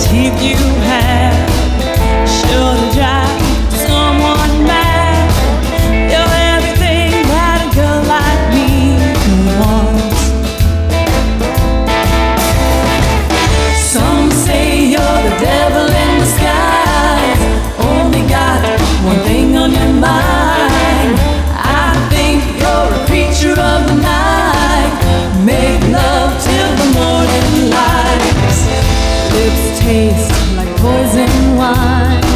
teeth you have sure to drive someone mad. You're everything that a girl like me could want. Some say you're the devil in disguise, only got one thing on your mind. I think you're a creature of the night, make love till the morning light. Lips taste like poison wine.